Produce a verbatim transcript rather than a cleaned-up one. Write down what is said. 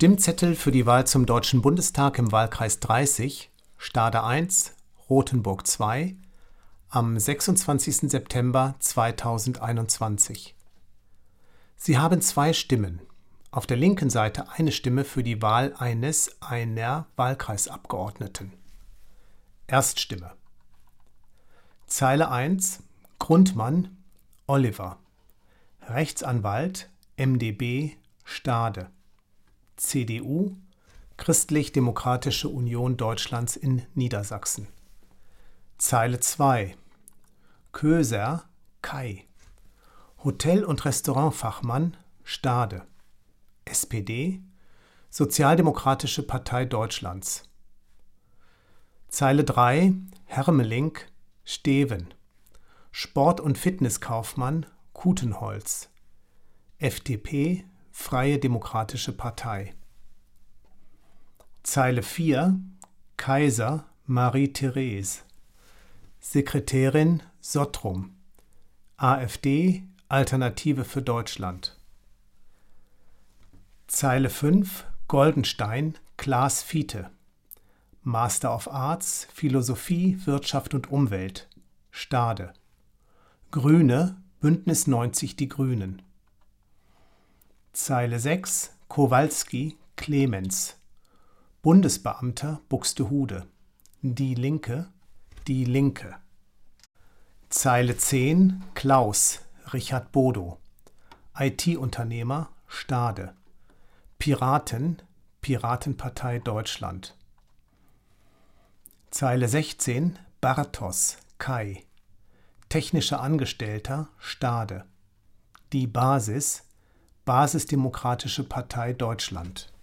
Stimmzettel für die Wahl zum Deutschen Bundestag im Wahlkreis dreißig, Stade eins, Rothenburg zwei, am sechsundzwanzigsten September zweitausendeinundzwanzig. Sie haben zwei Stimmen. Auf der linken Seite eine Stimme für die Wahl eines einer Wahlkreisabgeordneten. Erststimme. Zeile eins, Grundmann, Oliver. Rechtsanwalt, M d B, Stade. C D U, Christlich-Demokratische Union Deutschlands in Niedersachsen. Zeile zwei, Köser, Kai. Hotel- und Restaurantfachmann, Stade. S P D, Sozialdemokratische Partei Deutschlands. Zeile drei, Hermelink, Steven. Sport- und Fitnesskaufmann, Kutenholz. F D P, Freie Demokratische Partei. Zeile vier, Kaiser, Marie-Therese. Sekretärin, Sottrum. AfD, Alternative für Deutschland. Zeile fünf, Goldenstein, Klaas Fiete. Master of Arts, Philosophie, Wirtschaft und Umwelt. Stade. Grüne, Bündnis neunzig Die Grünen. Zeile sechs, Kowalski, Clemens. Bundesbeamter, Buxtehude. Die Linke, Die Linke. Zeile zehn, Klaus, Richard Bodo. I T-Unternehmer, Stade. Piraten, Piratenpartei Deutschland. Zeile sechzehn, Bartos, Kai. Technischer Angestellter, Stade. Die Basis, Basisdemokratische Partei Deutschland.